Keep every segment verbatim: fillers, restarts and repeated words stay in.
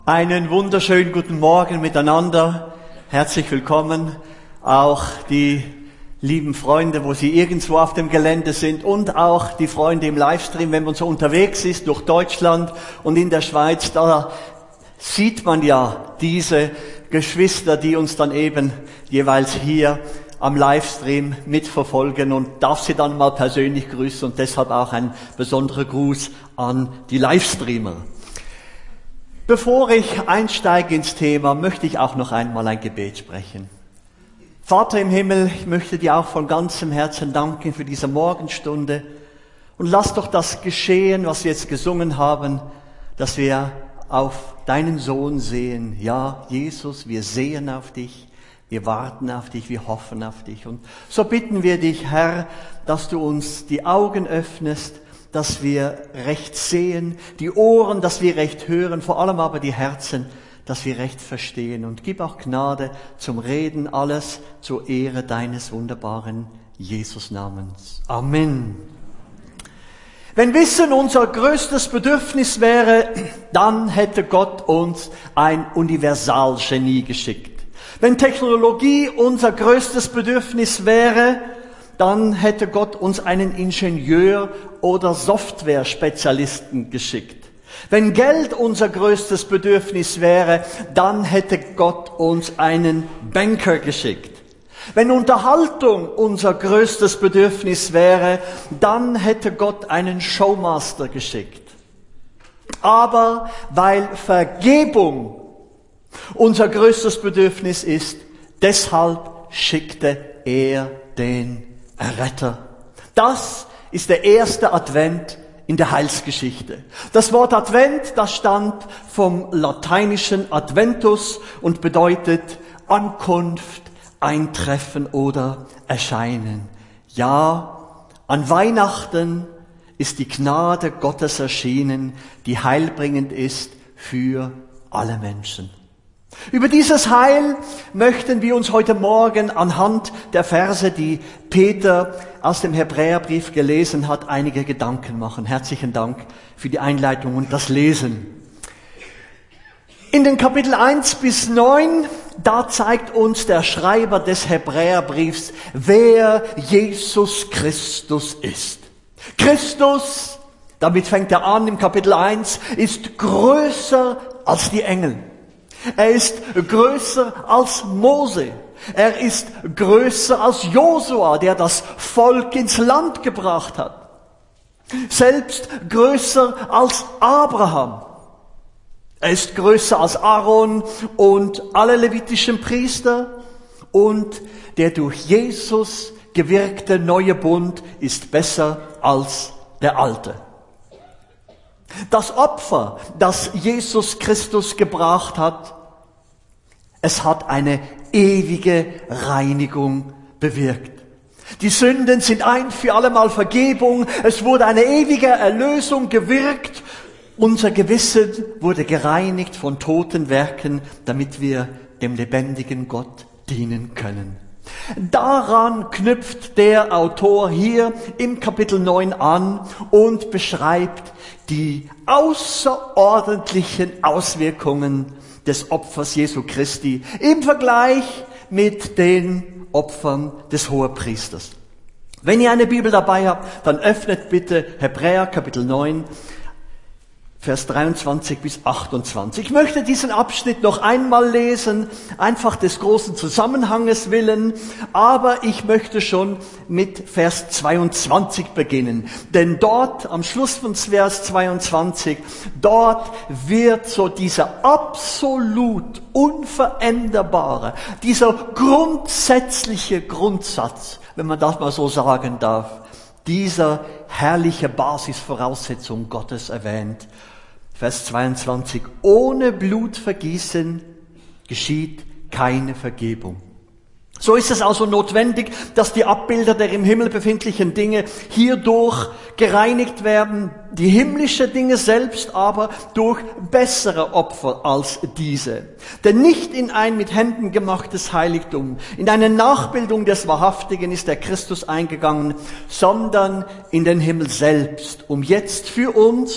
Einen wunderschönen guten Morgen miteinander. Herzlich willkommen. Auch die lieben Freunde, wo sie irgendwo auf dem Gelände sind, und auch die Freunde im Livestream, wenn man so unterwegs ist durch Deutschland und in der Schweiz, da sieht man ja diese Geschwister, die uns dann eben jeweils hier am Livestream mitverfolgen, und darf sie dann mal persönlich grüßen, und deshalb auch ein besonderer Gruß an die Livestreamer. Bevor ich einsteige ins Thema, möchte ich auch noch einmal ein Gebet sprechen. Vater im Himmel, ich möchte dir auch von ganzem Herzen danken für diese Morgenstunde, und lass doch das geschehen, was wir jetzt gesungen haben, dass wir auf deinen Sohn sehen. Ja, Jesus, wir sehen auf dich, wir warten auf dich, wir hoffen auf dich. Und so bitten wir dich, Herr, dass du uns die Augen öffnest, dass wir recht sehen, die Ohren, dass wir recht hören, vor allem aber die Herzen, dass wir recht verstehen. Und gib auch Gnade zum Reden, alles zur Ehre deines wunderbaren Jesus-Namens. Amen. Wenn Wissen unser größtes Bedürfnis wäre, dann hätte Gott uns ein Universalgenie geschickt. Wenn Technologie unser größtes Bedürfnis wäre, dann hätte Gott uns einen Ingenieur oder Software-Spezialisten geschickt. Wenn Geld unser größtes Bedürfnis wäre, dann hätte Gott uns einen Banker geschickt. Wenn Unterhaltung unser größtes Bedürfnis wäre, dann hätte Gott einen Showmaster geschickt. Aber weil Vergebung unser größtes Bedürfnis ist, deshalb schickte er den Retter. Das ist der erste Advent in der Heilsgeschichte. Das Wort Advent, das stammt vom lateinischen Adventus und bedeutet Ankunft, Eintreffen oder Erscheinen. Ja, an Weihnachten ist die Gnade Gottes erschienen, die heilbringend ist für alle Menschen. Über dieses Heil möchten wir uns heute Morgen anhand der Verse, die Peter aus dem Hebräerbrief gelesen hat, einige Gedanken machen. Herzlichen Dank für die Einleitung und das Lesen. In den Kapitel eins bis neun, da zeigt uns der Schreiber des Hebräerbriefs, wer Jesus Christus ist. Christus, damit fängt er an im Kapitel eins, ist größer als die Engel. Er ist größer als Mose. Er ist größer als Josua, der das Volk ins Land gebracht hat. Selbst größer als Abraham. Er ist größer als Aaron und alle levitischen Priester. Und der durch Jesus gewirkte neue Bund ist besser als der alte. Das Opfer, das Jesus Christus gebracht hat, es hat eine ewige Reinigung bewirkt. Die Sünden sind ein für alle Mal Vergebung. Es wurde eine ewige Erlösung gewirkt. Unser Gewissen wurde gereinigt von toten Werken, damit wir dem lebendigen Gott dienen können. Daran knüpft der Autor hier im Kapitel neun an und beschreibt die außerordentlichen Auswirkungen des Opfers Jesu Christi im Vergleich mit den Opfern des Hohepriesters. Wenn ihr eine Bibel dabei habt, dann öffnet bitte Hebräer Kapitel neun, Vers dreiundzwanzig bis achtundzwanzig. Ich möchte diesen Abschnitt noch einmal lesen, einfach des großen Zusammenhanges willen, aber ich möchte schon mit Vers zweiundzwanzig beginnen. Denn dort, am Schluss von Vers zweiundzwanzig, dort wird so dieser absolut unveränderbare, dieser grundsätzliche Grundsatz, wenn man das mal so sagen darf, dieser herrliche Basisvoraussetzung Gottes erwähnt. Vers zweiundzwanzig. Ohne Blutvergießen geschieht keine Vergebung. So ist es also notwendig, dass die Abbilder der im Himmel befindlichen Dinge hierdurch gereinigt werden, die himmlischen Dinge selbst aber durch bessere Opfer als diese. Denn nicht in ein mit Händen gemachtes Heiligtum, in eine Nachbildung des Wahrhaftigen ist der Christus eingegangen, sondern in den Himmel selbst, um jetzt für uns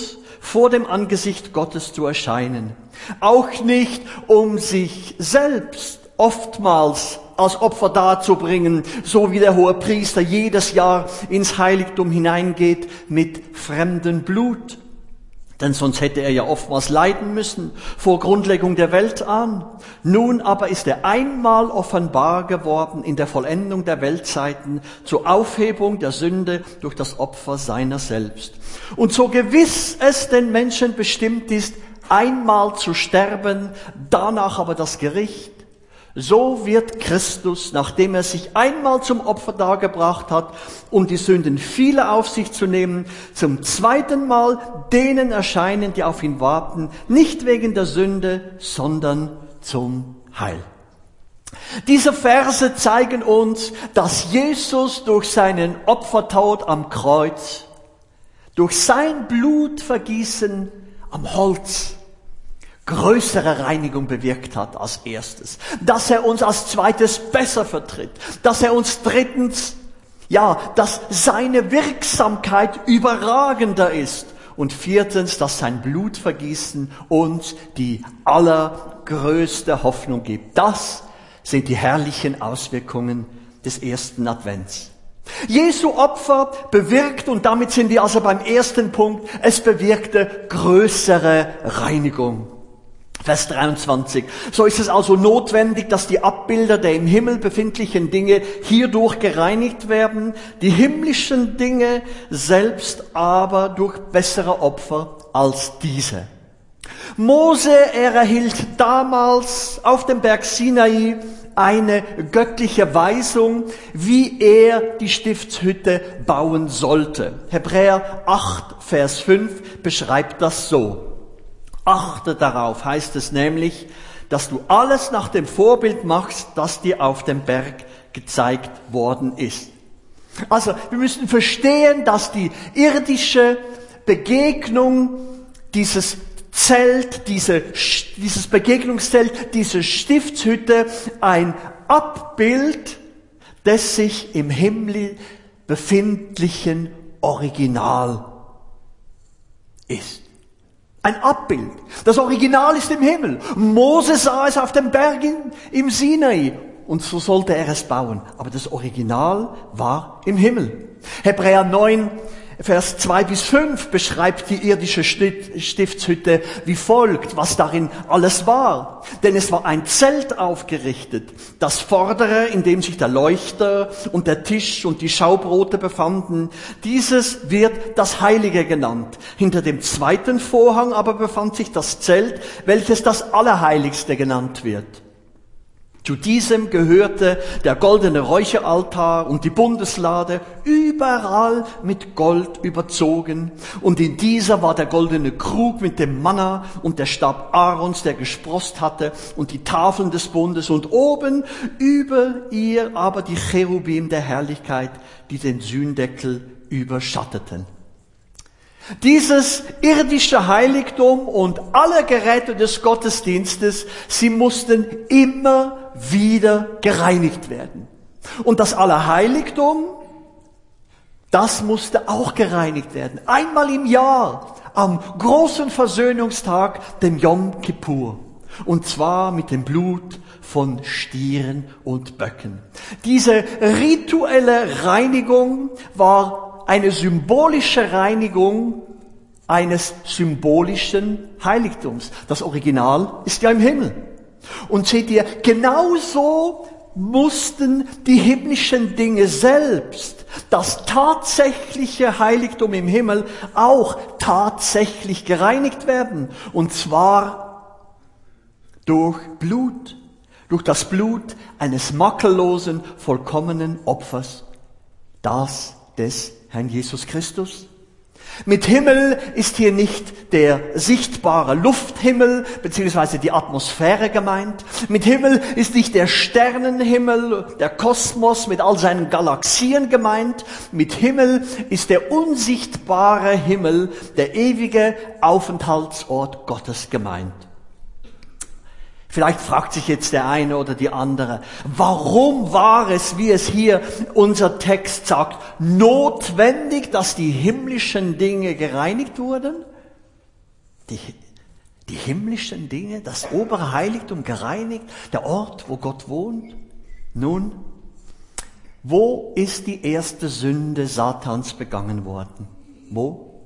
vor dem Angesicht Gottes zu erscheinen. Auch nicht, um sich selbst oftmals als Opfer darzubringen, so wie der Hohepriester jedes Jahr ins Heiligtum hineingeht mit fremdem Blut. Denn sonst hätte er ja oftmals leiden müssen, vor Grundlegung der Welt an. Nun aber ist er einmal offenbar geworden in der Vollendung der Weltzeiten zur Aufhebung der Sünde durch das Opfer seiner selbst. Und so gewiss es den Menschen bestimmt ist, einmal zu sterben, danach aber das Gericht, so wird Christus, nachdem er sich einmal zum Opfer dargebracht hat, um die Sünden vieler auf sich zu nehmen, zum zweiten Mal denen erscheinen, die auf ihn warten, nicht wegen der Sünde, sondern zum Heil. Diese Verse zeigen uns, dass Jesus durch seinen Opfertod am Kreuz, durch sein Blutvergießen am Holz, größere Reinigung bewirkt hat als erstes, dass er uns als zweites besser vertritt, dass er uns drittens, ja, dass seine Wirksamkeit überragender ist und viertens, dass sein Blutvergießen uns die allergrößte Hoffnung gibt. Das sind die herrlichen Auswirkungen des ersten Advents. Jesu Opfer bewirkt, und damit sind wir also beim ersten Punkt, es bewirkte größere Reinigung. Vers dreiundzwanzig. So ist es also notwendig, dass die Abbilder der im Himmel befindlichen Dinge hierdurch gereinigt werden, die himmlischen Dinge selbst aber durch bessere Opfer als diese. Mose, er erhielt damals auf dem Berg Sinai eine göttliche Weisung, wie er die Stiftshütte bauen sollte. Hebräer acht, Vers fünf beschreibt das so. Achte darauf, heißt es nämlich, dass du alles nach dem Vorbild machst, das dir auf dem Berg gezeigt worden ist. Also, wir müssen verstehen, dass die irdische Begegnung, dieses Zelt, diese, dieses Begegnungszelt, diese Stiftshütte, ein Abbild des sich im Himmel befindlichen Original ist. Ein Abbild. Das Original ist im Himmel. Mose sah es auf dem Berg im Sinai und so sollte er es bauen. Aber das Original war im Himmel. Hebräer neun, Vers zwei bis fünf beschreibt die irdische Stiftshütte wie folgt, was darin alles war. Denn es war ein Zelt aufgerichtet, das vordere, in dem sich der Leuchter und der Tisch und die Schaubrote befanden. Dieses wird das Heilige genannt. Hinter dem zweiten Vorhang aber befand sich das Zelt, welches das Allerheiligste genannt wird. Zu diesem gehörte der goldene Räucheraltar und die Bundeslade, überall mit Gold überzogen. Und in dieser war der goldene Krug mit dem Manna und der Stab Aarons, der gesproßt hatte, und die Tafeln des Bundes. Und oben über ihr aber die Cherubim der Herrlichkeit, die den Sühndeckel überschatteten. Dieses irdische Heiligtum und alle Geräte des Gottesdienstes, sie mussten immer wieder gereinigt werden. Und das Allerheiligtum, das musste auch gereinigt werden. Einmal im Jahr, am großen Versöhnungstag, dem Yom Kippur. Und zwar mit dem Blut von Stieren und Böcken. Diese rituelle Reinigung war eine symbolische Reinigung eines symbolischen Heiligtums. Das Original ist ja im Himmel. Und seht ihr, genauso mussten die himmlischen Dinge selbst, das tatsächliche Heiligtum im Himmel, auch tatsächlich gereinigt werden. Und zwar durch Blut, durch das Blut eines makellosen, vollkommenen Opfers, das des Herrn Jesus Christus. Mit Himmel ist hier nicht der sichtbare Lufthimmel bzw. die Atmosphäre gemeint. Mit Himmel ist nicht der Sternenhimmel, der Kosmos mit all seinen Galaxien gemeint. Mit Himmel ist der unsichtbare Himmel, der ewige Aufenthaltsort Gottes gemeint. Vielleicht fragt sich jetzt der eine oder die andere, warum war es, wie es hier unser Text sagt, notwendig, dass die himmlischen Dinge gereinigt wurden? Die, die himmlischen Dinge, das obere Heiligtum gereinigt, der Ort, wo Gott wohnt. Nun, wo ist die erste Sünde Satans begangen worden? Wo?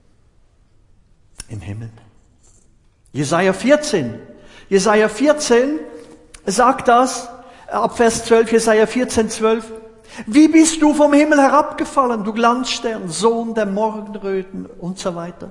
Im Himmel. Jesaja vierzehn. Jesaja vierzehn sagt das, ab Vers zwölf, Jesaja vierzehn, zwölf. Wie bist du vom Himmel herabgefallen, du Glanzstern, Sohn der Morgenröten und so weiter.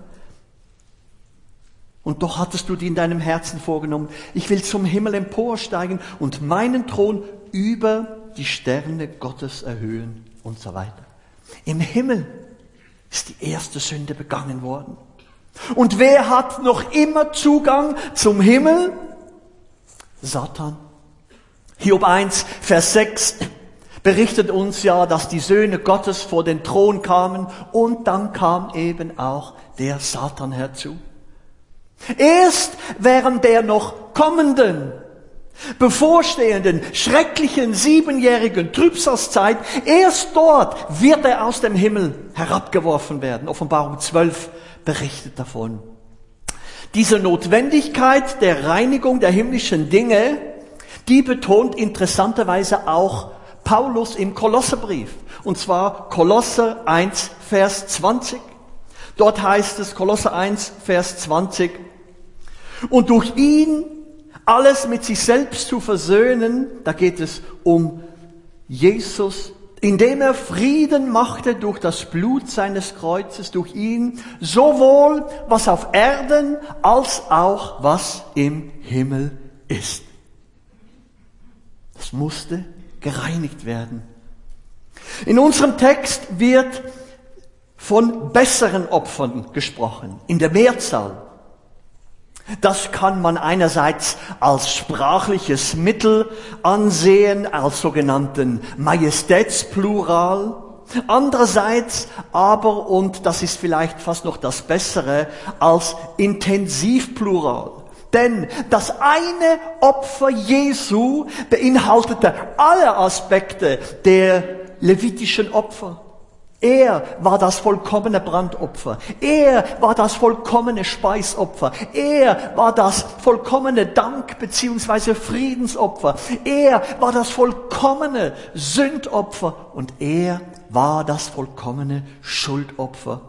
Und doch hattest du dir in deinem Herzen vorgenommen, ich will zum Himmel emporsteigen und meinen Thron über die Sterne Gottes erhöhen und so weiter. Im Himmel ist die erste Sünde begangen worden. Und wer hat noch immer Zugang zum Himmel? Satan. Hiob eins, Vers sechs berichtet uns ja, dass die Söhne Gottes vor den Thron kamen und dann kam eben auch der Satan herzu. Erst während der noch kommenden, bevorstehenden, schrecklichen, siebenjährigen Trübsalzeit, erst dort wird er aus dem Himmel herabgeworfen werden. Offenbarung zwölf berichtet davon. Diese Notwendigkeit der Reinigung der himmlischen Dinge, die betont interessanterweise auch Paulus im Kolosserbrief. Und zwar Kolosser eins, Vers zwanzig. Dort heißt es, Kolosser eins, Vers zwanzig, und durch ihn alles mit sich selbst zu versöhnen, da geht es um Jesus, indem er Frieden machte durch das Blut seines Kreuzes, durch ihn, sowohl was auf Erden als auch was im Himmel ist. Das musste gereinigt werden. In unserem Text wird von besseren Opfern gesprochen, in der Mehrzahl. Das kann man einerseits als sprachliches Mittel ansehen, als sogenannten Majestätsplural. Andererseits aber, und das ist vielleicht fast noch das Bessere, als Intensivplural. Denn das eine Opfer Jesu beinhaltete alle Aspekte der levitischen Opfer. Er war das vollkommene Brandopfer. Er war das vollkommene Speisopfer. Er war das vollkommene Dank- bzw. Friedensopfer. Er war das vollkommene Sündopfer. Und er war das vollkommene Schuldopfer.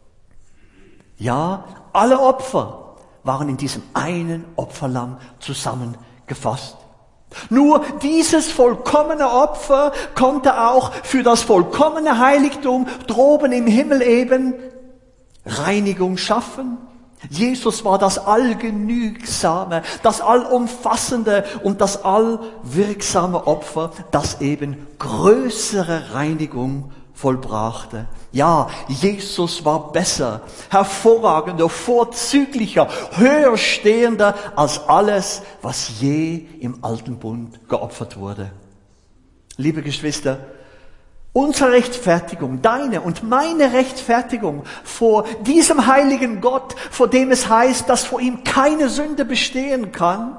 Ja, alle Opfer waren in diesem einen Opferlamm zusammengefasst. Nur dieses vollkommene Opfer konnte auch für das vollkommene Heiligtum droben im Himmel eben Reinigung schaffen. Jesus war das allgenügsame, das allumfassende und das allwirksame Opfer, das eben größere Reinigung vollbrachte. Ja, Jesus war besser, hervorragender, vorzüglicher, höher stehender als alles, was je im Alten Bund geopfert wurde. Liebe Geschwister, unsere Rechtfertigung, deine und meine Rechtfertigung vor diesem heiligen Gott, vor dem es heißt, dass vor ihm keine Sünde bestehen kann,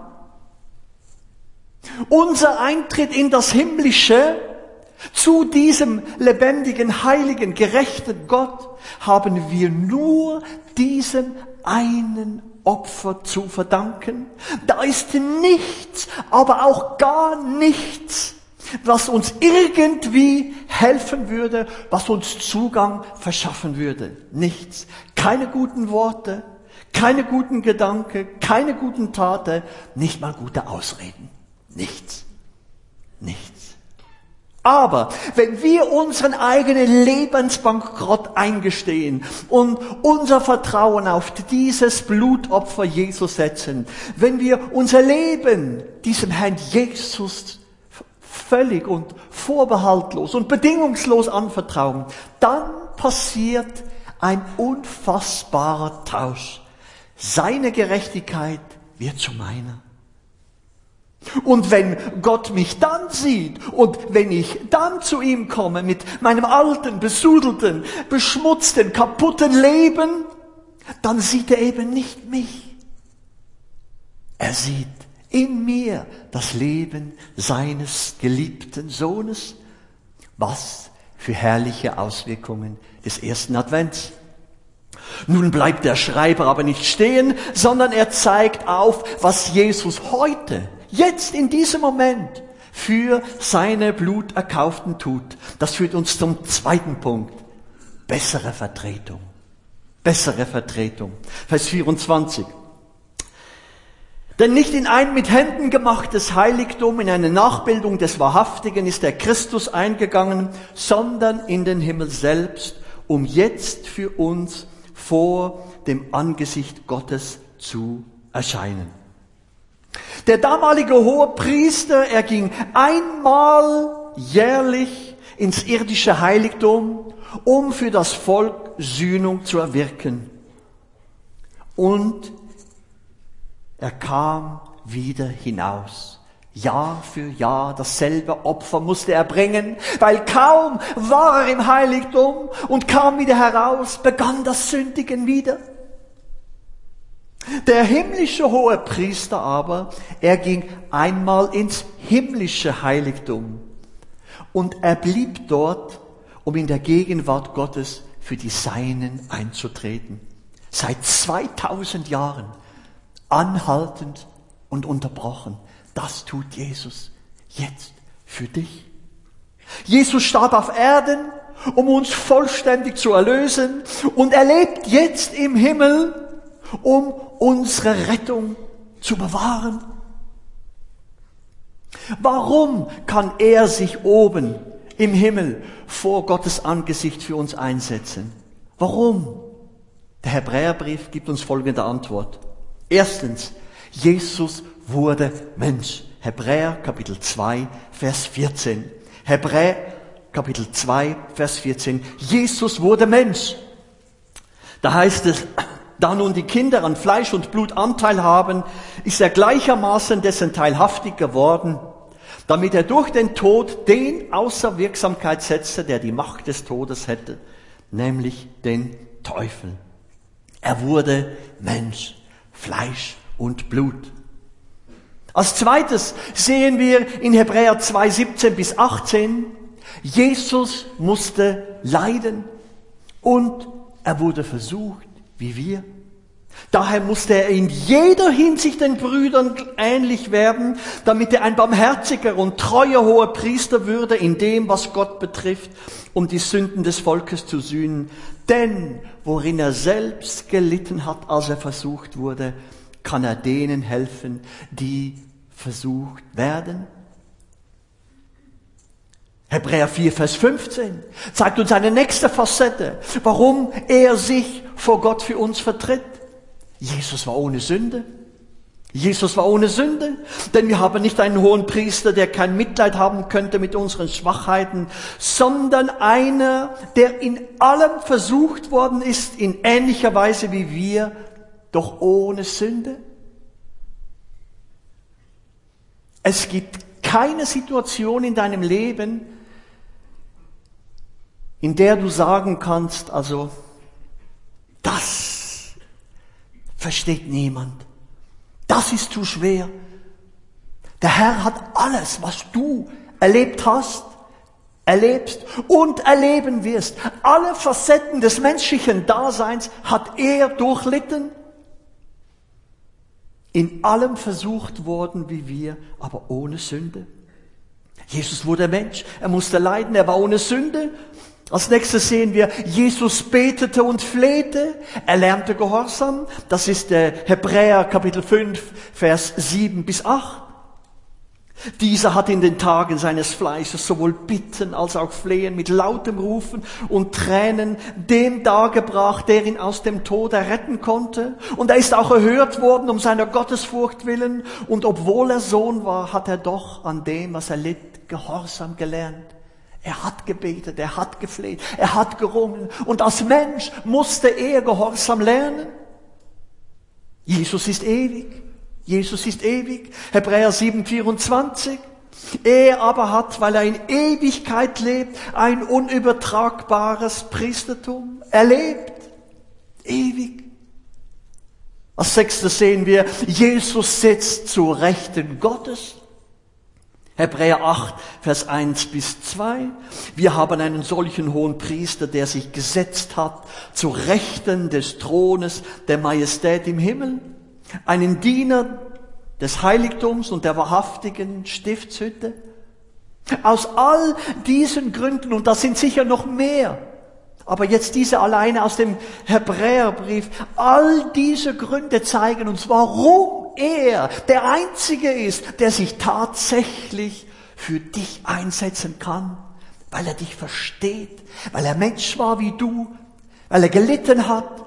unser Eintritt in das Himmlische, zu diesem lebendigen, heiligen, gerechten Gott haben wir nur diesem einen Opfer zu verdanken. Da ist nichts, aber auch gar nichts, was uns irgendwie helfen würde, was uns Zugang verschaffen würde. Nichts. Keine guten Worte, keine guten Gedanken, keine guten Taten, nicht mal gute Ausreden. Nichts. Nichts. Aber wenn wir unseren eigenen Lebensbankrott eingestehen und unser Vertrauen auf dieses Blutopfer Jesus setzen, wenn wir unser Leben diesem Herrn Jesus völlig und vorbehaltlos und bedingungslos anvertrauen, dann passiert ein unfassbarer Tausch. Seine Gerechtigkeit wird zu meiner. Und wenn Gott mich dann sieht und wenn ich dann zu ihm komme mit meinem alten, besudelten, beschmutzten, kaputten Leben, dann sieht er eben nicht mich. Er sieht in mir das Leben seines geliebten Sohnes. Was für herrliche Auswirkungen des ersten Advents. Nun bleibt der Schreiber aber nicht stehen, sondern er zeigt auf, was Jesus heute, jetzt in diesem Moment, für seine Bluterkauften tut. Das führt uns zum zweiten Punkt. Bessere Vertretung. Bessere Vertretung. Vers vierundzwanzig. Denn nicht in ein mit Händen gemachtes Heiligtum, in eine Nachbildung des Wahrhaftigen ist der Christus eingegangen, sondern in den Himmel selbst, um jetzt für uns vor dem Angesicht Gottes zu erscheinen. Der damalige Hohepriester, er ging einmal jährlich ins irdische Heiligtum, um für das Volk Sühnung zu erwirken. Und er kam wieder hinaus. Jahr für Jahr dasselbe Opfer musste er bringen, weil kaum war er im Heiligtum und kam wieder heraus, begann das Sündigen wieder. Der himmlische Hohepriester aber, er ging einmal ins himmlische Heiligtum und er blieb dort, um in der Gegenwart Gottes für die Seinen einzutreten. Seit zweitausend Jahren, anhaltend und unterbrochen. Das tut Jesus jetzt für dich. Jesus starb auf Erden, um uns vollständig zu erlösen, und er lebt jetzt im Himmel, um unsere Rettung zu bewahren. Warum kann er sich oben im Himmel vor Gottes Angesicht für uns einsetzen? Warum? Der Hebräerbrief gibt uns folgende Antwort. Erstens, Jesus wurde Mensch. Hebräer Kapitel zwei, Vers vierzehn. Hebräer Kapitel zwei, Vers vierzehn. Jesus wurde Mensch. Da heißt es, da nun die Kinder an Fleisch und Blut Anteil haben, ist er gleichermaßen dessen teilhaftig geworden, damit er durch den Tod den außer Wirksamkeit setzte, der die Macht des Todes hätte, nämlich den Teufel. Er wurde Mensch, Fleisch und Blut. Als zweites sehen wir in Hebräer zwei, siebzehn bis achtzehn, Jesus musste leiden und er wurde versucht wie wir. Daher musste er in jeder Hinsicht den Brüdern ähnlich werden, damit er ein barmherziger und treuer hoher Priester würde in dem, was Gott betrifft, um die Sünden des Volkes zu sühnen. Denn worin er selbst gelitten hat, als er versucht wurde, kann er denen helfen, die versucht werden. Hebräer vier, Vers fünfzehn zeigt uns eine nächste Facette, warum er sich vor Gott für uns vertritt. Jesus war ohne Sünde. Jesus war ohne Sünde, denn wir haben nicht einen hohen Priester, der kein Mitleid haben könnte mit unseren Schwachheiten, sondern einer, der in allem versucht worden ist, in ähnlicher Weise wie wir, doch ohne Sünde. Es gibt keine Situation in deinem Leben, in der du sagen kannst, also, das versteht niemand. Das ist zu schwer. Der Herr hat alles, was du erlebt hast, erlebst und erleben wirst. Alle Facetten des menschlichen Daseins hat er durchlitten. In allem versucht worden wie wir, aber ohne Sünde. Jesus wurde Mensch, er musste leiden, er war ohne Sünde. Als nächstes sehen wir, Jesus betete und flehte, er lernte Gehorsam. Das ist der Hebräer Kapitel fünf, Vers sieben bis acht. Dieser hat in den Tagen seines Fleisches sowohl Bitten als auch Flehen mit lautem Rufen und Tränen dem dargebracht, der ihn aus dem Tod erretten konnte. Und er ist auch erhört worden um seiner Gottesfurcht willen. Und obwohl er Sohn war, hat er doch an dem, was er litt, Gehorsam gelernt. Er hat gebetet, er hat gefleht, er hat gerungen. Und als Mensch musste er Gehorsam lernen. Jesus ist ewig. Jesus ist ewig. Hebräer sieben, vierundzwanzig. Er aber hat, weil er in Ewigkeit lebt, ein unübertragbares Priestertum. Er lebt ewig. Als sechstes sehen wir, Jesus sitzt zur Rechten Gottes. Hebräer acht, Vers eins bis zwei. Wir haben einen solchen hohen Priester, der sich gesetzt hat zu Rechten des Thrones der Majestät im Himmel. Einen Diener des Heiligtums und der wahrhaftigen Stiftshütte. Aus all diesen Gründen, und das sind sicher noch mehr, aber jetzt diese alleine aus dem Hebräerbrief, all diese Gründe zeigen uns, warum er der Einzige ist, der sich tatsächlich für dich einsetzen kann, weil er dich versteht, weil er Mensch war wie du, weil er gelitten hat,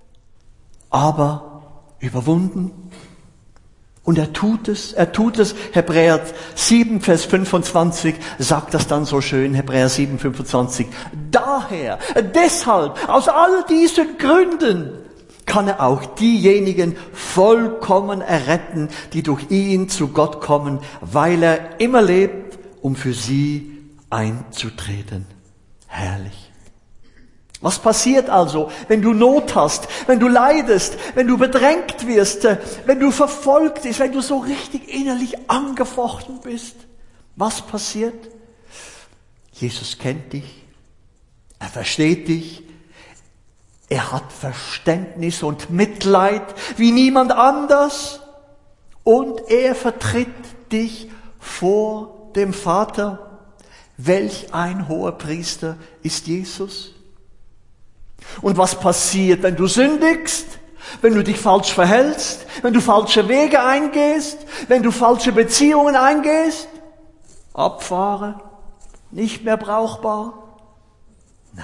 aber überwunden. Und er tut es, er tut es. Hebräer sieben, Vers fünfundzwanzig sagt das dann so schön, Hebräer sieben, fünfundzwanzig. Daher, deshalb, aus all diesen Gründen kann er auch diejenigen vollkommen erretten, die durch ihn zu Gott kommen, weil er immer lebt, um für sie einzutreten. Herrlich. Was passiert also, wenn du Not hast, wenn du leidest, wenn du bedrängt wirst, wenn du verfolgt bist, wenn du so richtig innerlich angefochten bist? Was passiert? Jesus kennt dich, er versteht dich, er hat Verständnis und Mitleid wie niemand anders und er vertritt dich vor dem Vater. Welch ein hoher Priester ist Jesus? Und was passiert, wenn du sündigst, wenn du dich falsch verhältst, wenn du falsche Wege eingehst, wenn du falsche Beziehungen eingehst? Abfahre, nicht mehr brauchbar? Nein.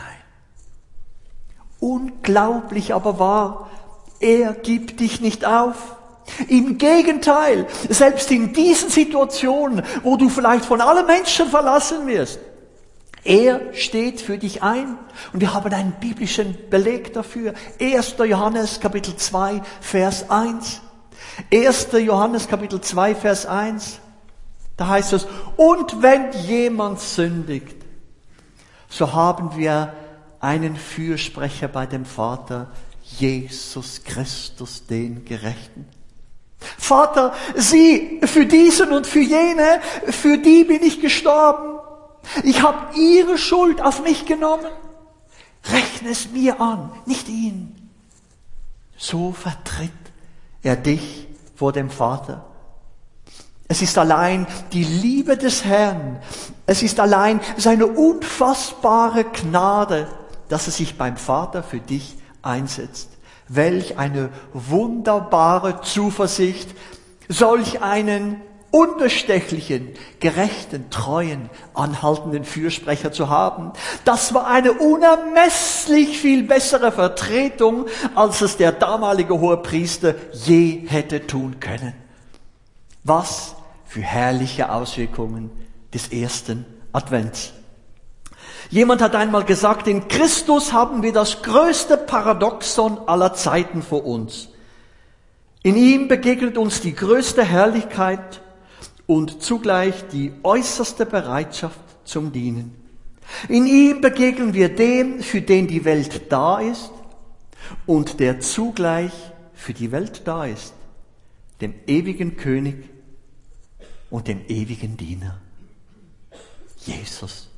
Unglaublich aber wahr, er gibt dich nicht auf. Im Gegenteil, selbst in diesen Situationen, wo du vielleicht von allen Menschen verlassen wirst, er steht für dich ein. Und wir haben einen biblischen Beleg dafür. erster Johannes Kapitel zwei, Vers eins. erster Johannes Kapitel zwei, Vers eins. Da heißt es, und wenn jemand sündigt, so haben wir einen Fürsprecher bei dem Vater, Jesus Christus, den Gerechten. Vater, sieh, für diesen und für jene, für die bin ich gestorben. Ich habe ihre Schuld auf mich genommen. Rechne es mir an, nicht ihn. So vertritt er dich vor dem Vater. Es ist allein die Liebe des Herrn. Es ist allein seine unfassbare Gnade, dass er sich beim Vater für dich einsetzt. Welch eine wunderbare Zuversicht, solch einen unbestechlichen, gerechten, treuen, anhaltenden Fürsprecher zu haben. Das war eine unermesslich viel bessere Vertretung, als es der damalige Hohepriester je hätte tun können. Was für herrliche Auswirkungen des ersten Advents. Jemand hat einmal gesagt, in Christus haben wir das größte Paradoxon aller Zeiten vor uns. In ihm begegnet uns die größte Herrlichkeit und zugleich die äußerste Bereitschaft zum Dienen. In ihm begegnen wir dem, für den die Welt da ist und der zugleich für die Welt da ist, dem ewigen König und dem ewigen Diener, Jesus.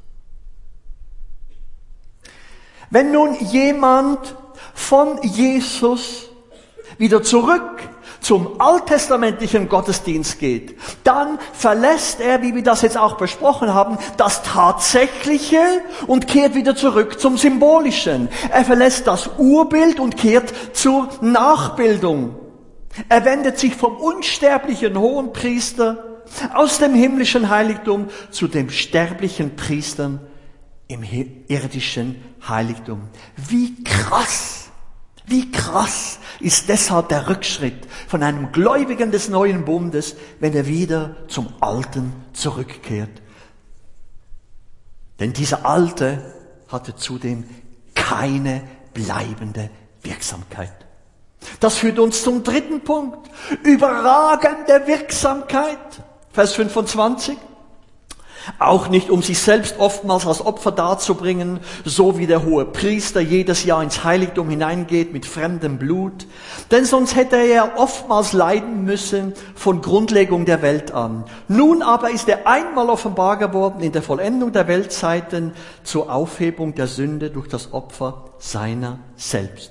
Wenn nun jemand von Jesus wieder zurück zum alttestamentlichen Gottesdienst geht, dann verlässt er, wie wir das jetzt auch besprochen haben, das Tatsächliche und kehrt wieder zurück zum Symbolischen. Er verlässt das Urbild und kehrt zur Nachbildung. Er wendet sich vom unsterblichen Hohenpriester aus dem himmlischen Heiligtum zu dem sterblichen Priestern im irdischen Heiligtum. Wie krass! Wie krass ist deshalb der Rückschritt von einem Gläubigen des neuen Bundes, wenn er wieder zum Alten zurückkehrt. Denn dieser Alte hatte zudem keine bleibende Wirksamkeit. Das führt uns zum dritten Punkt. Überragende Wirksamkeit. Vers fünfundzwanzig. Auch nicht, um sich selbst oftmals als Opfer darzubringen, so wie der hohe Priester jedes Jahr ins Heiligtum hineingeht mit fremdem Blut. Denn sonst hätte er ja oftmals leiden müssen von Grundlegung der Welt an. Nun aber ist er einmal offenbar geworden in der Vollendung der Weltzeiten zur Aufhebung der Sünde durch das Opfer seiner selbst.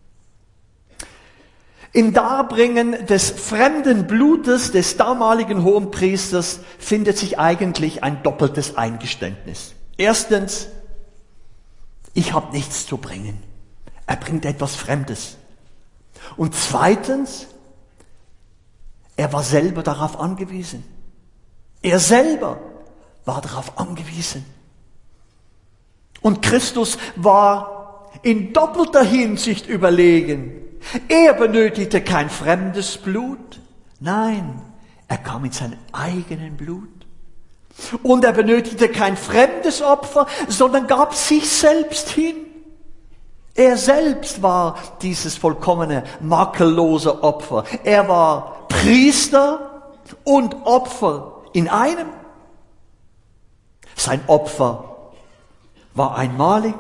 Im Darbringen des fremden Blutes des damaligen Hohenpriesters findet sich eigentlich ein doppeltes Eingeständnis. Erstens, ich habe nichts zu bringen. Er bringt etwas Fremdes. Und zweitens, er war selber darauf angewiesen. Er selber war darauf angewiesen. Und Christus war in doppelter Hinsicht überlegen. Er benötigte kein fremdes Blut. Nein, er kam in seinem eigenen Blut. Und er benötigte kein fremdes Opfer, sondern gab sich selbst hin. Er selbst war dieses vollkommene, makellose Opfer. Er war Priester und Opfer in einem. Sein Opfer war einmalig.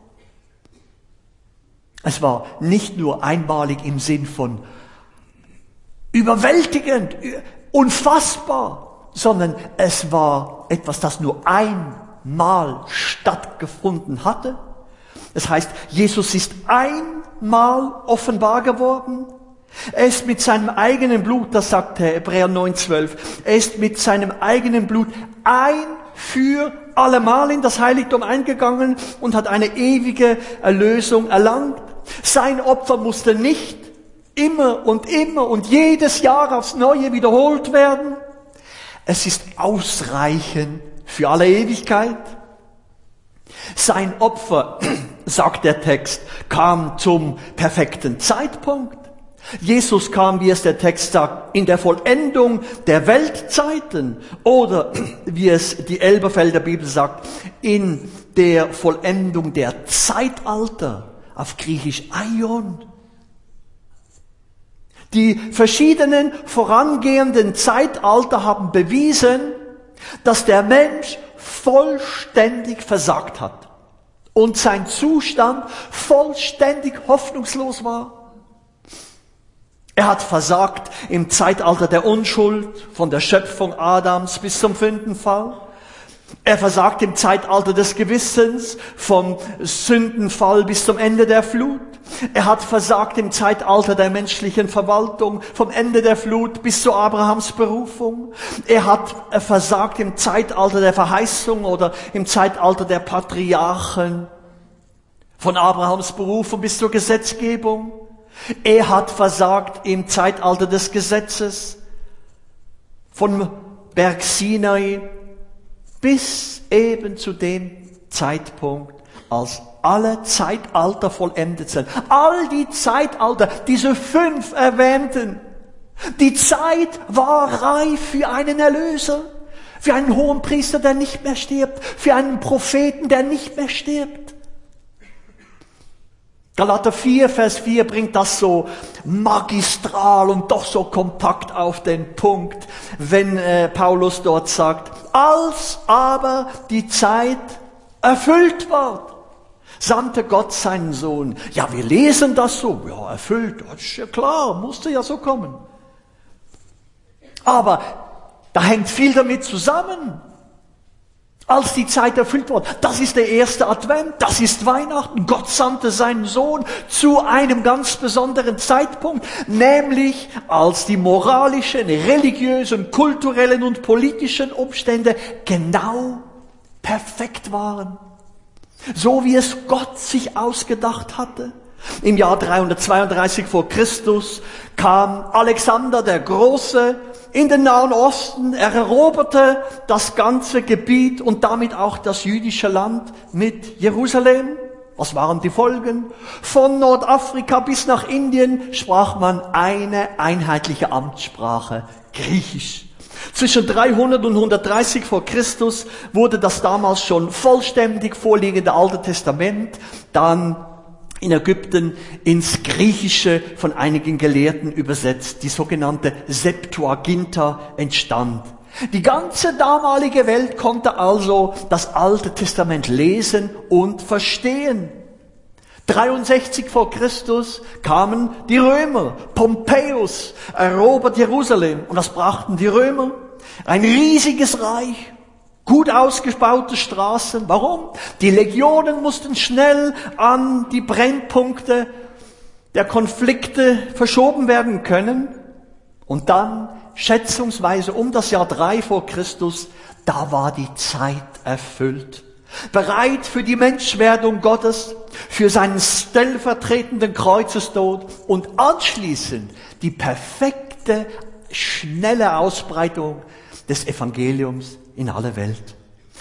Es war nicht nur einmalig im Sinn von überwältigend, unfassbar, sondern es war etwas, das nur einmal stattgefunden hatte. Das heißt, Jesus ist einmal offenbar geworden. Er ist mit seinem eigenen Blut, das sagt Hebräer neun zwölf, er ist mit seinem eigenen Blut ein für allemal in das Heiligtum eingegangen und hat eine ewige Erlösung erlangt. Sein Opfer musste nicht immer und immer und jedes Jahr aufs Neue wiederholt werden. Es ist ausreichend für alle Ewigkeit. Sein Opfer, sagt der Text, kam zum perfekten Zeitpunkt. Jesus kam, wie es der Text sagt, in der Vollendung der Weltzeiten oder, wie es die Elberfelder Bibel sagt, in der Vollendung der Zeitalter, auf Griechisch Aion. Die verschiedenen vorangehenden Zeitalter haben bewiesen, dass der Mensch vollständig versagt hat und sein Zustand vollständig hoffnungslos war. Er hat versagt im Zeitalter der Unschuld, von der Schöpfung Adams bis zum Sündenfall. Er versagt im Zeitalter des Gewissens, vom Sündenfall bis zum Ende der Flut. Er hat versagt im Zeitalter der menschlichen Verwaltung, vom Ende der Flut bis zu Abrahams Berufung. Er hat versagt im Zeitalter der Verheißung oder im Zeitalter der Patriarchen, von Abrahams Berufung bis zur Gesetzgebung. Er hat versagt im Zeitalter des Gesetzes, vom Berg Sinai bis eben zu dem Zeitpunkt, als alle Zeitalter vollendet sind. All die Zeitalter, diese fünf erwähnten, die Zeit war reif für einen Erlöser, für einen Hohenpriester, der nicht mehr stirbt, für einen Propheten, der nicht mehr stirbt. Galater vier, Vers vier bringt das so magistral und doch so kompakt auf den Punkt, wenn äh, Paulus dort sagt, als aber die Zeit erfüllt war, sandte Gott seinen Sohn. Ja, wir lesen das so, ja, erfüllt, das ist ja klar, musste ja so kommen. Aber da hängt viel damit zusammen. Als die Zeit erfüllt wurde, das ist der erste Advent, das ist Weihnachten. Gott sandte seinen Sohn zu einem ganz besonderen Zeitpunkt, nämlich als die moralischen, religiösen, kulturellen und politischen Umstände genau perfekt waren. So wie es Gott sich ausgedacht hatte. Im Jahr dreihundertzweiunddreißig vor Christus kam Alexander der Große in den Nahen Osten. Er eroberte das ganze Gebiet und damit auch das jüdische Land mit Jerusalem. Was waren die Folgen? Von Nordafrika bis nach Indien sprach man eine einheitliche Amtssprache, Griechisch. Zwischen dreihundert und hundertdreißig vor Christus wurde das damals schon vollständig vorliegende Alte Testament dann in Ägypten ins Griechische von einigen Gelehrten übersetzt. Die sogenannte Septuaginta entstand. Die ganze damalige Welt konnte also das Alte Testament lesen und verstehen. dreiundsechzig vor Christus kamen die Römer. Pompeius erobert Jerusalem und das brachten die Römer. Ein riesiges Reich, gut ausgebaute Straßen. Warum? Die Legionen mussten schnell an die Brennpunkte der Konflikte verschoben werden können. Und dann, schätzungsweise um das Jahr drei vor Christus, da war die Zeit erfüllt. Bereit für die Menschwerdung Gottes, für seinen stellvertretenden Kreuzestod und anschließend die perfekte, schnelle Ausbreitung des Evangeliums in alle Welt.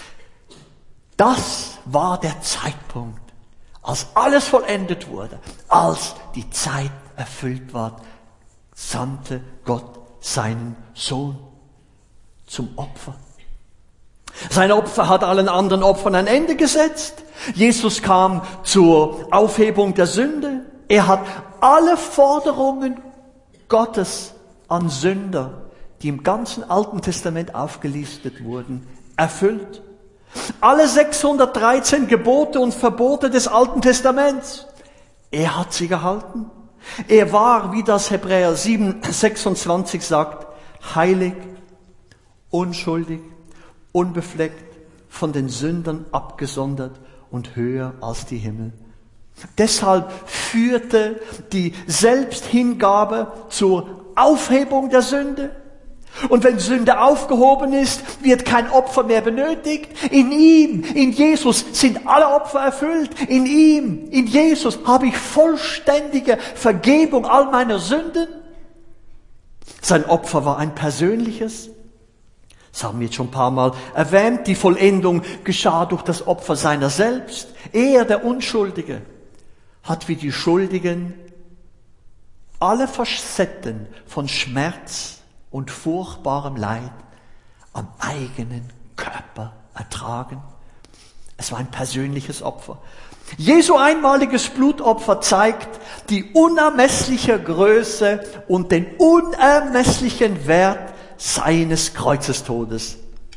Das war der Zeitpunkt, als alles vollendet wurde, als die Zeit erfüllt war, sandte Gott seinen Sohn zum Opfer. Sein Opfer hat allen anderen Opfern ein Ende gesetzt. Jesus kam zur Aufhebung der Sünde. Er hat alle Forderungen Gottes an Sünder, die im ganzen Alten Testament aufgelistet wurden, erfüllt. Alle sechshundertdreizehn Gebote und Verbote des Alten Testaments, er hat sie gehalten. Er war, wie das Hebräer sieben sechsundzwanzig sagt, heilig, unschuldig, unbefleckt, von den Sündern abgesondert und höher als die Himmel. Deshalb führte die Selbsthingabe zur Aufhebung der Sünde. Und wenn Sünde aufgehoben ist, wird kein Opfer mehr benötigt. In ihm, in Jesus sind alle Opfer erfüllt. In ihm, in Jesus habe ich vollständige Vergebung all meiner Sünden. Sein Opfer war ein persönliches. Das haben wir jetzt schon ein paar Mal erwähnt. Die Vollendung geschah durch das Opfer seiner selbst. Er, der Unschuldige, hat wie die Schuldigen alle Facetten von Schmerz und furchtbarem Leid am eigenen Körper ertragen. Es war ein persönliches Opfer. Jesu einmaliges Blutopfer zeigt die unermessliche Größe und den unermesslichen Wert seines Kreuzestodes.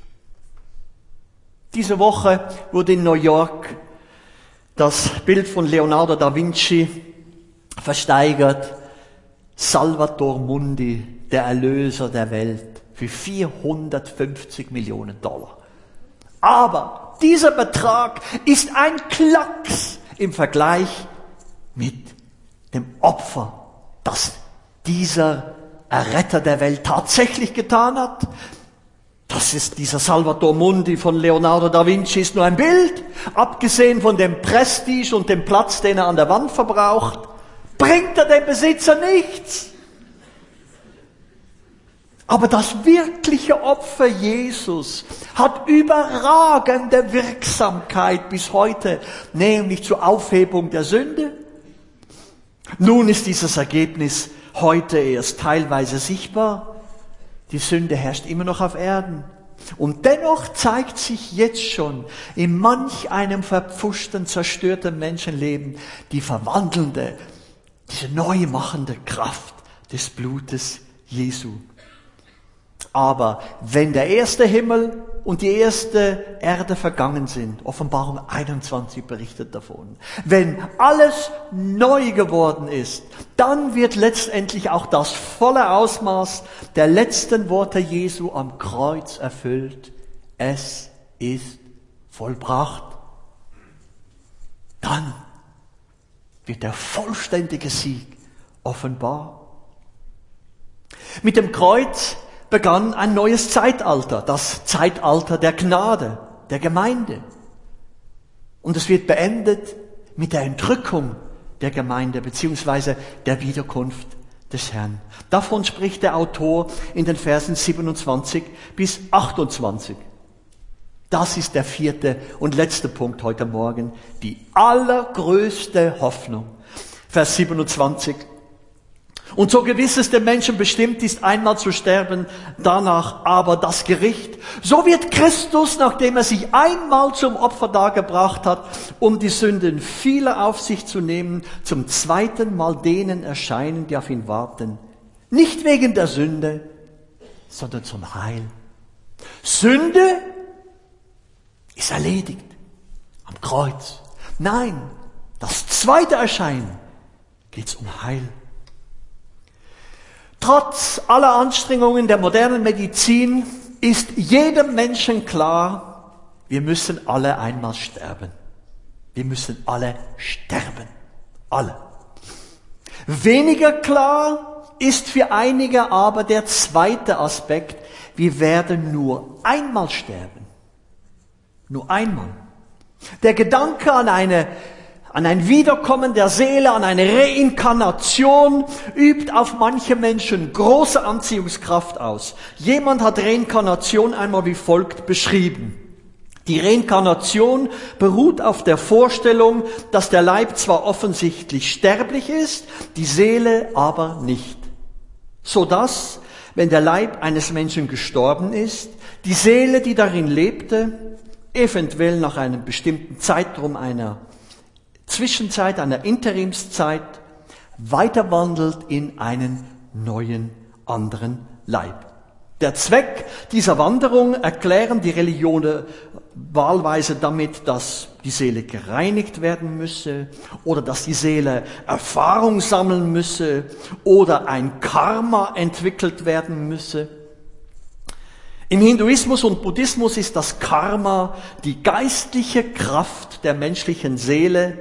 Diese Woche wurde in New York das Bild von Leonardo da Vinci versteigert. Salvator Mundi, der Erlöser der Welt, für vierhundertfünfzig Millionen Dollar. Aber dieser Betrag ist ein Klacks im Vergleich mit dem Opfer, das dieser Erretter der Welt tatsächlich getan hat. Das ist dieser Salvator Mundi von Leonardo da Vinci, ist nur ein Bild. Abgesehen von dem Prestige und dem Platz, den er an der Wand verbraucht, bringt er dem Besitzer nichts. Aber das wirkliche Opfer Jesus hat überragende Wirksamkeit bis heute, nämlich zur Aufhebung der Sünde. Nun ist dieses Ergebnis heute erst teilweise sichtbar. Die Sünde herrscht immer noch auf Erden. Und dennoch zeigt sich jetzt schon in manch einem verpfuschten, zerstörten Menschenleben die verwandelnde, diese neu machende Kraft des Blutes Jesu. Aber wenn der erste Himmel und die erste Erde vergangen sind, Offenbarung einundzwanzig berichtet davon, wenn alles neu geworden ist, dann wird letztendlich auch das volle Ausmaß der letzten Worte Jesu am Kreuz erfüllt. Es ist vollbracht. Dann wird der vollständige Sieg offenbar. Mit dem Kreuz begann ein neues Zeitalter, das Zeitalter der Gnade, der Gemeinde. Und es wird beendet mit der Entrückung der Gemeinde beziehungsweise der Wiederkunft des Herrn. Davon spricht der Autor in den Versen siebenundzwanzig bis achtundzwanzig. Das ist der vierte und letzte Punkt heute Morgen, die allergrößte Hoffnung. Vers siebenundzwanzig. Und so gewiss es dem Menschen bestimmt ist, einmal zu sterben, danach aber das Gericht. So wird Christus, nachdem er sich einmal zum Opfer dargebracht hat, um die Sünden vieler auf sich zu nehmen, zum zweiten Mal denen erscheinen, die auf ihn warten. Nicht wegen der Sünde, sondern zum Heil. Sünde ist erledigt am Kreuz. Nein, das zweite Erscheinen geht's um Heil. Trotz aller Anstrengungen der modernen Medizin ist jedem Menschen klar, wir müssen alle einmal sterben. Wir müssen alle sterben. Alle. Weniger klar ist für einige aber der zweite Aspekt, wir werden nur einmal sterben. Nur einmal. Der Gedanke an eine, an ein Wiederkommen der Seele, an eine Reinkarnation übt auf manche Menschen große Anziehungskraft aus. Jemand hat Reinkarnation einmal wie folgt beschrieben. Die Reinkarnation beruht auf der Vorstellung, dass der Leib zwar offensichtlich sterblich ist, die Seele aber nicht. Sodass, wenn der Leib eines Menschen gestorben ist, die Seele, die darin lebte, eventuell nach einem bestimmten Zeitraum einer Zwischenzeit, einer Interimszeit, weiterwandelt in einen neuen, anderen Leib. Der Zweck dieser Wanderung erklären die Religionen wahlweise damit, dass die Seele gereinigt werden müsse oder dass die Seele Erfahrung sammeln müsse oder ein Karma entwickelt werden müsse. Im Hinduismus und Buddhismus ist das Karma die geistliche Kraft der menschlichen Seele,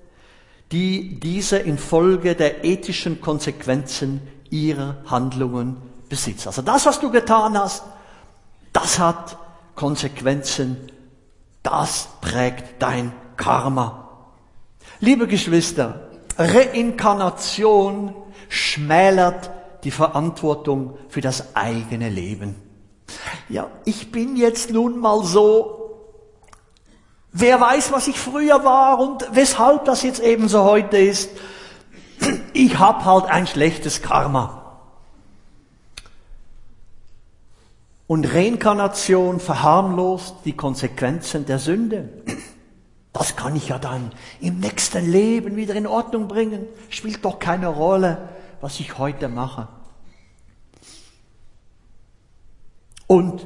die diese infolge der ethischen Konsequenzen ihrer Handlungen besitzt. Also das, was du getan hast, das hat Konsequenzen, das prägt dein Karma. Liebe Geschwister, Reinkarnation schmälert die Verantwortung für das eigene Leben. Ja, ich bin jetzt nun mal so, wer weiß, was ich früher war und weshalb das jetzt ebenso heute ist. Ich habe halt ein schlechtes Karma. Und Reinkarnation verharmlost die Konsequenzen der Sünde. Das kann ich ja dann im nächsten Leben wieder in Ordnung bringen. Spielt doch keine Rolle, was ich heute mache. Und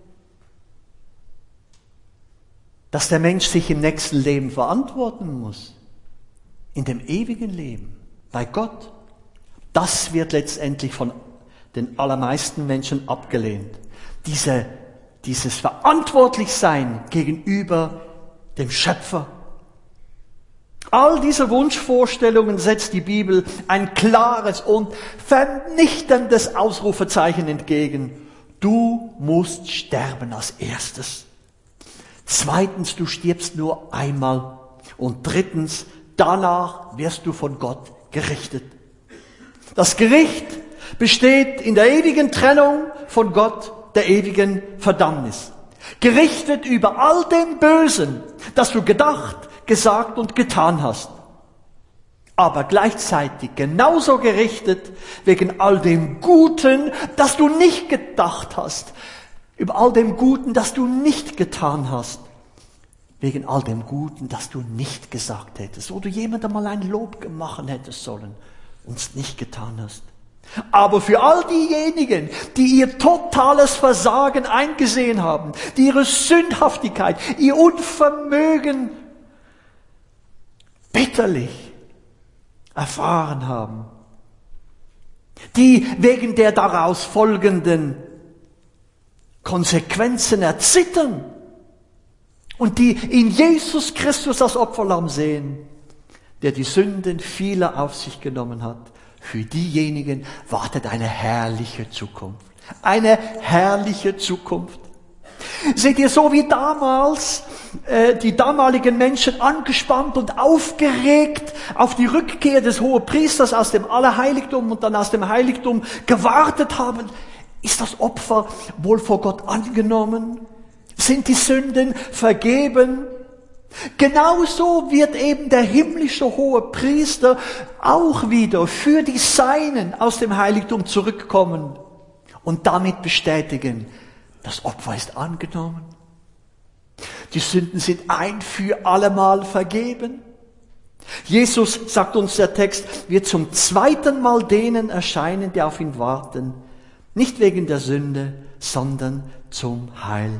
dass der Mensch sich im nächsten Leben verantworten muss, in dem ewigen Leben, bei Gott, das wird letztendlich von den allermeisten Menschen abgelehnt. Diese, dieses Verantwortlichsein gegenüber dem Schöpfer. All diese Wunschvorstellungen setzt die Bibel ein klares und vernichtendes Ausrufezeichen entgegen. Du musst sterben als erstes. Zweitens, du stirbst nur einmal. Und drittens, danach wirst du von Gott gerichtet. Das Gericht besteht in der ewigen Trennung von Gott, der ewigen Verdammnis. Gerichtet über all dem Bösen, das du gedacht, gesagt und getan hast. Aber gleichzeitig genauso gerichtet wegen all dem Guten, das du nicht gedacht hast. Über all dem Guten, das du nicht getan hast. Wegen all dem Guten, das du nicht gesagt hättest. Wo du jemandem mal ein Lob machen hättest sollen und es nicht getan hast. Aber für all diejenigen, die ihr totales Versagen eingesehen haben, die ihre Sündhaftigkeit, ihr Unvermögen bitterlich erfahren haben, die wegen der daraus folgenden Konsequenzen erzittern und die in Jesus Christus das Opferlamm sehen, der die Sünden vieler auf sich genommen hat, für diejenigen wartet eine herrliche Zukunft. Eine herrliche Zukunft. Seht ihr, so wie damals äh, die damaligen Menschen angespannt und aufgeregt auf die Rückkehr des Hohepriesters aus dem Allerheiligtum und dann aus dem Heiligtum gewartet haben, ist das Opfer wohl vor Gott angenommen? Sind die Sünden vergeben? Genauso wird eben der himmlische Hohepriester auch wieder für die Seinen aus dem Heiligtum zurückkommen und damit bestätigen, das Opfer ist angenommen. Die Sünden sind ein für allemal vergeben. Jesus, sagt uns der Text, wird zum zweiten Mal denen erscheinen, die auf ihn warten, Nicht wegen der Sünde, sondern zum Heil.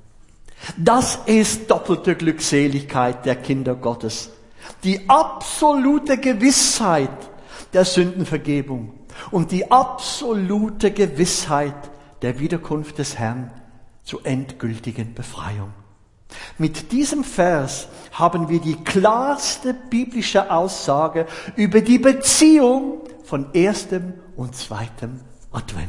Das ist doppelte Glückseligkeit der Kinder Gottes. Die absolute Gewissheit der Sündenvergebung und die absolute Gewissheit der Wiederkunft des Herrn zur endgültigen Befreiung. Mit diesem Vers haben wir die klarste biblische Aussage über die Beziehung von erstem und zweitem Advent.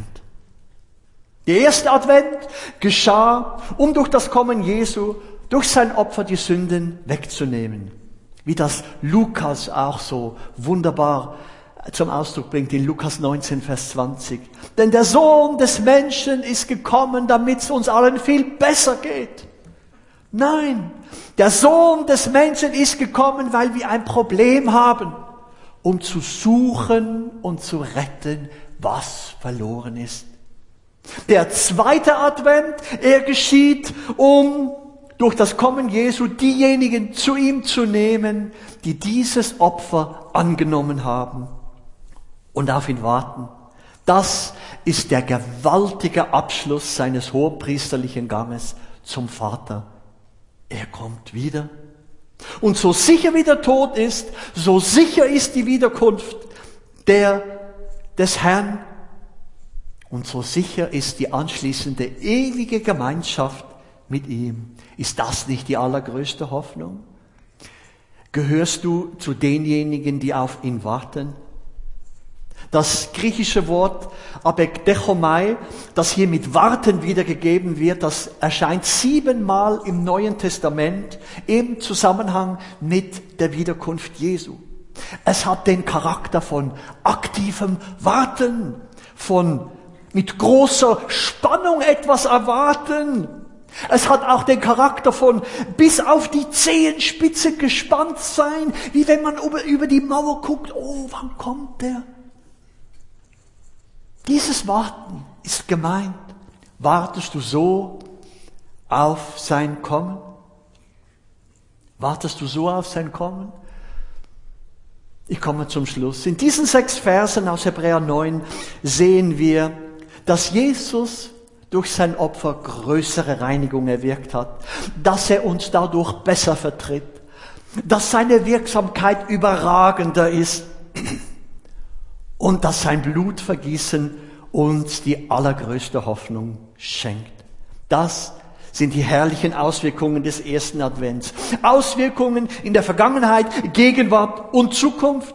Der erste Advent geschah, um durch das Kommen Jesu, durch sein Opfer die Sünden wegzunehmen. Wie das Lukas auch so wunderbar zum Ausdruck bringt in Lukas neunzehn, Vers zwanzig. Denn der Sohn des Menschen ist gekommen, damit es uns allen viel besser geht. Nein, der Sohn des Menschen ist gekommen, weil wir ein Problem haben, um zu suchen und zu retten, was verloren ist. Der zweite Advent, er geschieht, um durch das Kommen Jesu diejenigen zu ihm zu nehmen, die dieses Opfer angenommen haben und auf ihn warten. Das ist der gewaltige Abschluss seines hohepriesterlichen Ganges zum Vater. Er kommt wieder. Und so sicher wie der Tod ist, so sicher ist die Wiederkunft der, des Herrn. Und so sicher ist die anschließende ewige Gemeinschaft mit ihm. Ist das nicht die allergrößte Hoffnung? Gehörst du zu denjenigen, die auf ihn warten? Das griechische Wort abekdechomai, das hier mit Warten wiedergegeben wird, das erscheint siebenmal im Neuen Testament im Zusammenhang mit der Wiederkunft Jesu. Es hat den Charakter von aktivem Warten, von mit großer Spannung etwas erwarten. Es hat auch den Charakter von bis auf die Zehenspitze gespannt sein, wie wenn man über die Mauer guckt, oh, wann kommt der? Dieses Warten ist gemeint. Wartest du so auf sein Kommen? Wartest du so auf sein Kommen? Ich komme zum Schluss. In diesen sechs Versen aus Hebräer neun sehen wir, dass Jesus durch sein Opfer größere Reinigung erwirkt hat, dass er uns dadurch besser vertritt, dass seine Wirksamkeit überragender ist und dass sein Blutvergießen uns die allergrößte Hoffnung schenkt. Das sind die herrlichen Auswirkungen des ersten Advents. Auswirkungen in der Vergangenheit, Gegenwart und Zukunft.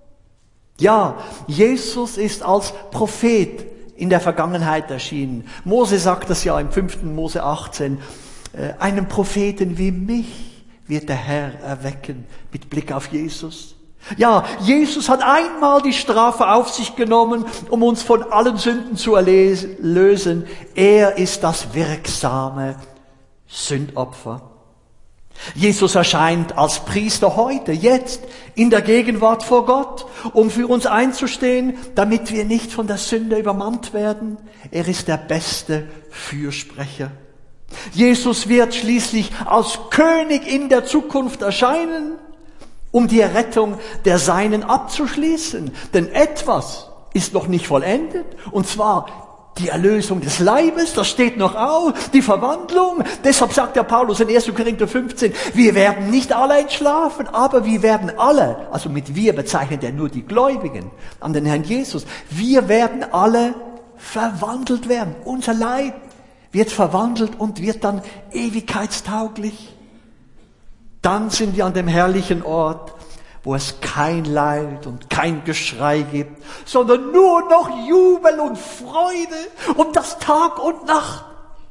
Ja, Jesus ist als Prophet in der Vergangenheit erschienen. Mose sagt das ja im fünften Mose achtzehn. Äh, einen Propheten wie mich wird der Herr erwecken, mit Blick auf Jesus. Ja, Jesus hat einmal die Strafe auf sich genommen, um uns von allen Sünden zu erlösen. Er ist das wirksame Sündopfer. Jesus erscheint als Priester heute, jetzt, in der Gegenwart vor Gott, um für uns einzustehen, damit wir nicht von der Sünde übermannt werden. Er ist der beste Fürsprecher. Jesus wird schließlich als König in der Zukunft erscheinen, um die Errettung der Seinen abzuschließen. Denn etwas ist noch nicht vollendet, und zwar die Erlösung des Leibes, das steht noch auf, die Verwandlung. Deshalb sagt der Paulus in erster Korinther fünfzehn, wir werden nicht alle entschlafen, aber wir werden alle, also mit wir bezeichnet er nur die Gläubigen an den Herrn Jesus, wir werden alle verwandelt werden. Unser Leib wird verwandelt und wird dann ewigkeitstauglich. Dann sind wir an dem herrlichen Ort, wo es kein Leid und kein Geschrei gibt, sondern nur noch Jubel und Freude und das Tag und Nacht.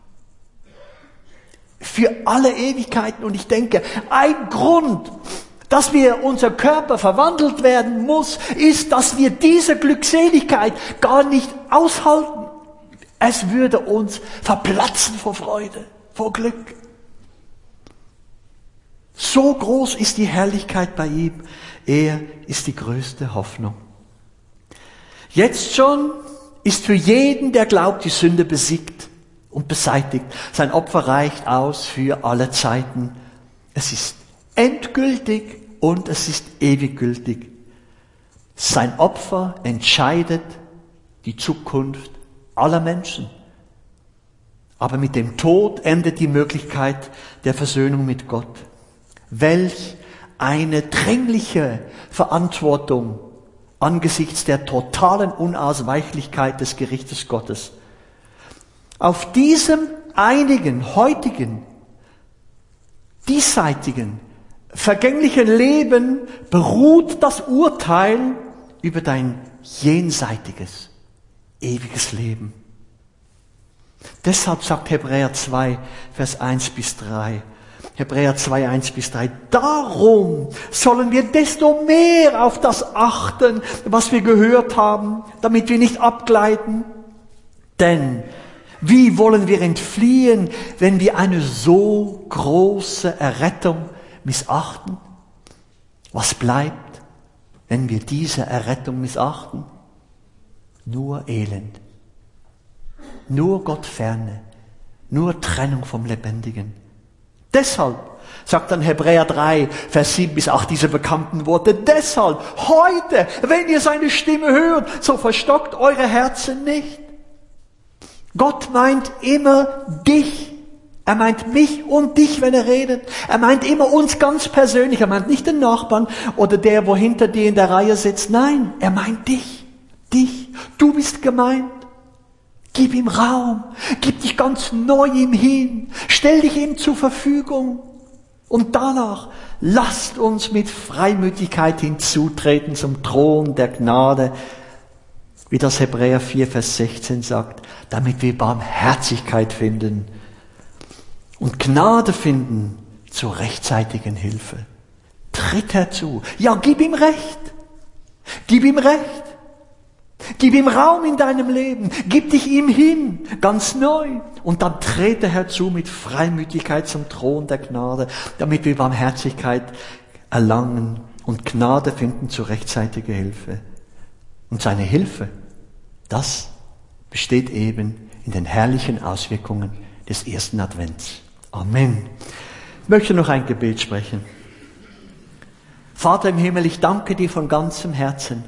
Für alle Ewigkeiten. Und ich denke, ein Grund, dass wir unser Körper verwandelt werden muss, ist, dass wir diese Glückseligkeit gar nicht aushalten. Es würde uns verplatzen vor Freude, vor Glück. So groß ist die Herrlichkeit bei ihm. Er ist die größte Hoffnung. Jetzt schon ist für jeden, der glaubt, die Sünde besiegt und beseitigt. Sein Opfer reicht aus für alle Zeiten. Es ist endgültig und es ist ewiggültig. Sein Opfer entscheidet die Zukunft aller Menschen. Aber mit dem Tod endet die Möglichkeit der Versöhnung mit Gott. Welch eine dringliche Verantwortung angesichts der totalen Unausweichlichkeit des Gerichtes Gottes. Auf diesem einigen, heutigen, diesseitigen, vergänglichen Leben beruht das Urteil über dein jenseitiges, ewiges Leben. Deshalb sagt Hebräer zwei, Vers eins bis drei, Hebräer zwei, eins bis drei, darum sollen wir desto mehr auf das achten, was wir gehört haben, damit wir nicht abgleiten. Denn wie wollen wir entfliehen, wenn wir eine so große Errettung missachten? Was bleibt, wenn wir diese Errettung missachten? Nur Elend, nur Gottferne, nur Trennung vom Lebendigen. Deshalb sagt dann Hebräer drei, Vers sieben bis acht diese bekannten Worte. Deshalb, heute, wenn ihr seine Stimme hört, so verstockt eure Herzen nicht. Gott meint immer dich. Er meint mich und dich, wenn er redet. Er meint immer uns ganz persönlich. Er meint nicht den Nachbarn oder der, wo hinter dir in der Reihe sitzt. Nein, er meint dich. Dich. Du bist gemeint. Gib ihm Raum. Gib dich ganz neu ihm hin. Stell dich ihm zur Verfügung. Und danach lasst uns mit Freimütigkeit hinzutreten zum Thron der Gnade, wie das Hebräer vier, Vers sechzehn sagt, damit wir Barmherzigkeit finden und Gnade finden zur rechtzeitigen Hilfe. Tritt herzu. Ja, gib ihm Recht. Gib ihm Recht. Gib ihm Raum in deinem Leben. Gib dich ihm hin, ganz neu. Und dann trete herzu mit Freimütigkeit zum Thron der Gnade, damit wir Barmherzigkeit erlangen und Gnade finden zur rechtzeitigen Hilfe. Und seine Hilfe, das besteht eben in den herrlichen Auswirkungen des ersten Advents. Amen. Ich möchte noch ein Gebet sprechen. Vater im Himmel, ich danke dir von ganzem Herzen,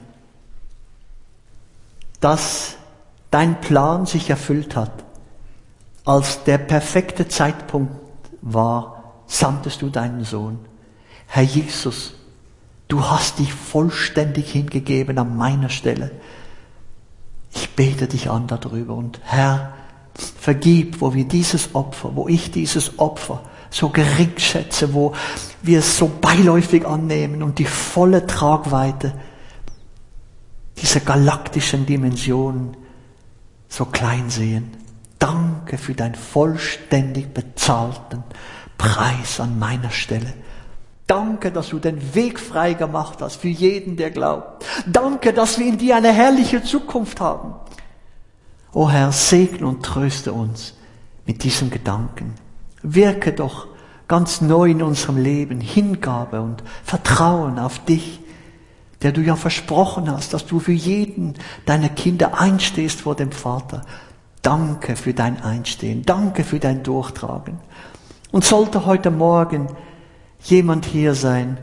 dass dein Plan sich erfüllt hat. Als der perfekte Zeitpunkt war, sandtest du deinen Sohn. Herr Jesus, du hast dich vollständig hingegeben an meiner Stelle. Ich bete dich an darüber und Herr, vergib, wo wir dieses Opfer, wo ich dieses Opfer so gering schätze, wo wir es so beiläufig annehmen und die volle Tragweite dieser galaktischen Dimension so klein sehen. Danke für deinen vollständig bezahlten Preis an meiner Stelle. Danke, dass du den Weg frei gemacht hast für jeden, der glaubt. Danke, dass wir in dir eine herrliche Zukunft haben. O Herr, segne und tröste uns mit diesem Gedanken. Wirke doch ganz neu in unserem Leben Hingabe und Vertrauen auf dich, der du ja versprochen hast, dass du für jeden deiner Kinder einstehst vor dem Vater. Danke für dein Einstehen. Danke für dein Durchtragen. Und sollte heute Morgen jemand hier sein,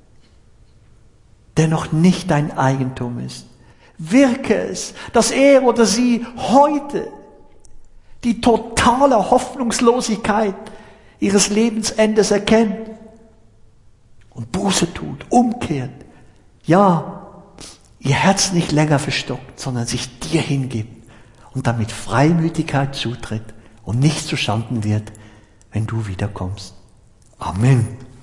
der noch nicht dein Eigentum ist, wirke es, dass er oder sie heute die totale Hoffnungslosigkeit ihres Lebensendes erkennt und Buße tut, umkehrt. Ja, ihr Herz nicht länger verstockt, sondern sich dir hingibt und damit Freimütigkeit zutritt und nicht zu Schanden wird, wenn du wiederkommst. Amen.